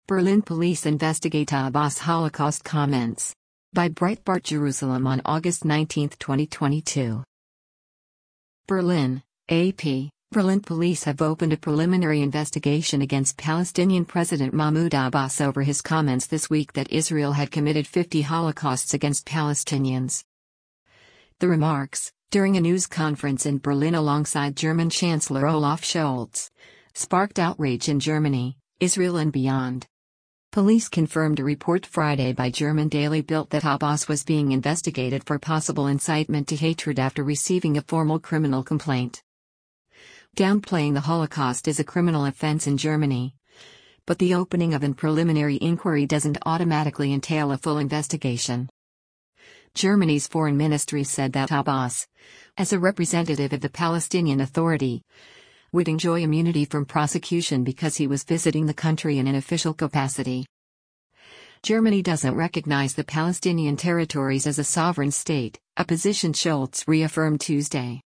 Berlin police investigate Abbas Holocaust comments. By Breitbart Jerusalem on August 19, 2022. Berlin, AP. Berlin police have opened a preliminary investigation against Palestinian President Mahmoud Abbas over his comments this week that Israel had committed 50 Holocausts against Palestinians. The remarks, during a news conference in Berlin alongside German Chancellor Olaf Scholz, sparked outrage in Germany, Israel and beyond. Police confirmed a report Friday by German Daily Bild that Abbas was being investigated for possible incitement to hatred after receiving a formal criminal complaint. Downplaying the Holocaust is a criminal offense in Germany. But the opening of a preliminary inquiry doesn't automatically entail a full investigation. Germany's foreign ministry said that Abbas, as a representative of the Palestinian Authority, would enjoy immunity from prosecution because he was visiting the country in an official capacity. Germany doesn't recognize the Palestinian territories as a sovereign state, a position Scholz reaffirmed Tuesday.